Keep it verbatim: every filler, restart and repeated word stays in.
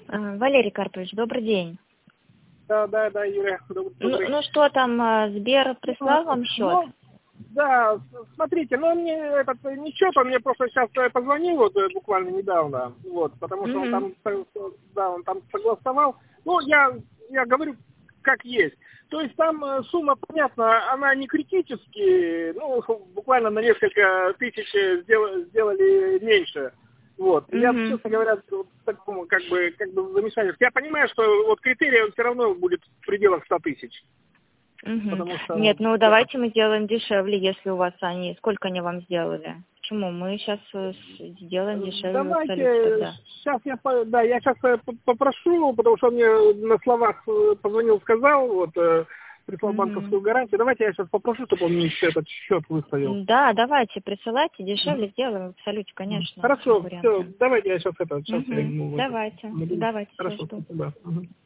А, Валерий Карпович, добрый день. Да, да, да, Юля. Ну, ну что там, а, Сбер прислал Ну, вам счет? ну, да, с- смотрите, ну он мне этот не счет, он мне просто сейчас позвонил вот э, буквально недавно, вот, потому что он Мгм. там, э, да, он там согласовал. Ну, я, я говорю, как есть. То есть там э, сумма, понятно, она не критически, ну, буквально на несколько тысяч э, сделали, сделали меньше. Вот. И я, Мгм. честно говоря, вот в таком, как бы, как бы замешательстве. Я понимаю, что вот критерий он все равно будет в пределах ста тысяч. Мгм. Потому что, Нет, ну да. давайте мы сделаем дешевле, если у вас они... Сколько они вам сделали? Почему? Мы сейчас сделаем дешевле в абсолюте Давайте, тогда. сейчас я, по- да, я сейчас попрошу, потому что он мне на словах э, позвонил, сказал, вот, э, прислал Мгм. банковскую гарантию. Давайте я сейчас попрошу, чтобы он мне еще этот счет выставил. Да, давайте, присылайте, дешевле Мгм. сделаем в абсолюте, Мгм. конечно, без Хорошо, все, вариантов. давайте я сейчас это, сейчас я Мгм. ему это Давайте, наберу. давайте, все Хорошо, жду. спасибо. Мгм.